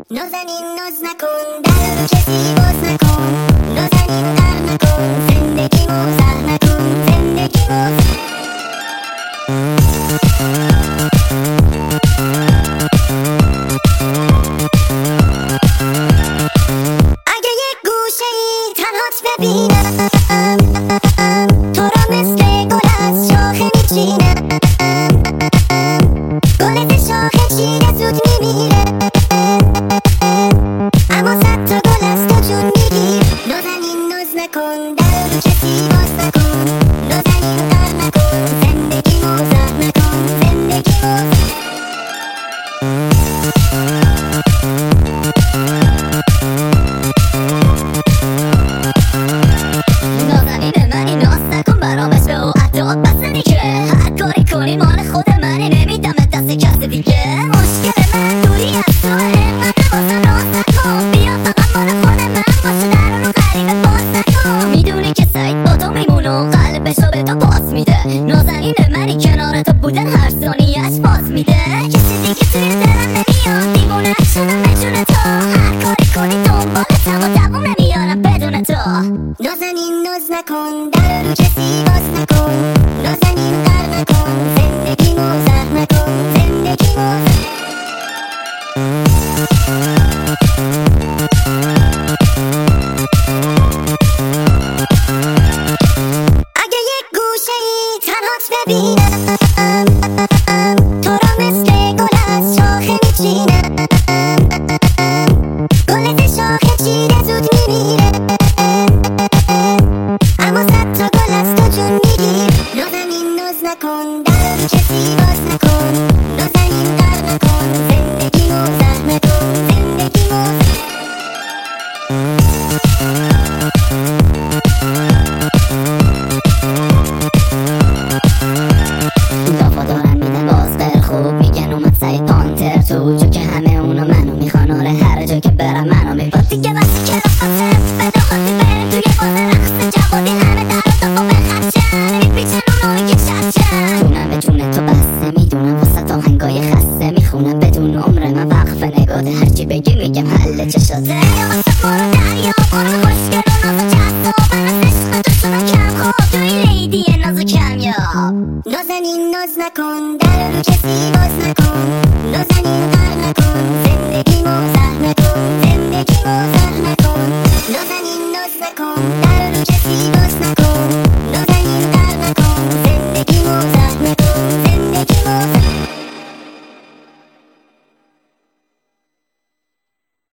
نازنین ناز نکن، در رو کسی باز نکن. نازنین غر نکن، زندگیمو زهر نکن، زندگیمو اگه یک گوشه ای تنهات ببینم، تو را مثل گل از شاخه میچینم. گل ز شاخه چیده زود میمیره، اما صد تا گل از تو جون میگیر. نازنین ناز نکن، در رو کسی باز نکن. نازنین غر نکن، زندگیمو زهر نکن، زندگیمو نازنین منی، ناز نکن برام عشق و عطا بسنی که هر کاری کنی مال خود منی، نمیدم دست کسی دیگه. مشکل من دوری از توه، من واسم راز نکن. بیا فقط مال خود من باشه، در رو غریبه باز نکن. میدونی که سعید با تو میمونه و قلبشو به تو پاس میده. نازنین منی، کنار تو بودن هر ثانیه‌اش پاس میده. کسی دیگه توی دلم نمیاد، دیوونه شدم به جون تو. هر کاری کنی دنبالتم و دوام نمیارم بدون تو. نازنین ناز نکن، در رو کسی باز نکن. نازنین غر نکن، زندگیمو زهر نکن، زندگیمو اگه یک گوشه ای تنهات ببینم، تو را مثل گل از شاخه میچینم. گل ز شاخه چیده زود میمیره، اما صد تا گل از تو جون میگیر. نازنین ناز نکن، در رو کسی باز نکن. نازنین غر نکن، زندگیمو زهر نکن، زندگیمو وفادارم میدن باز بر خوب میگن اومد سعید پانتر تو جو، که همه اونا منو میخوان. آره هر جا که برم منو میخواد دیگه. وقتی که رفتم بده خواهی بریم توی باز رقص جوادی، همه در رو داخل بخرچن میپیچن اونایی که چرچن. جونم به جون تو بسته، میدونم واسه آهنگای خسته. میخونم بدون عمر من وقف نگاده، هرچی بگی میگم حل چشاته. یا واسه برو دریا برو خوشگل و ناز جذاب، من از عشق دوستونم کم خواب توی لیدی ناز و کمیاب. نازنین ناز نکن، در رو کسی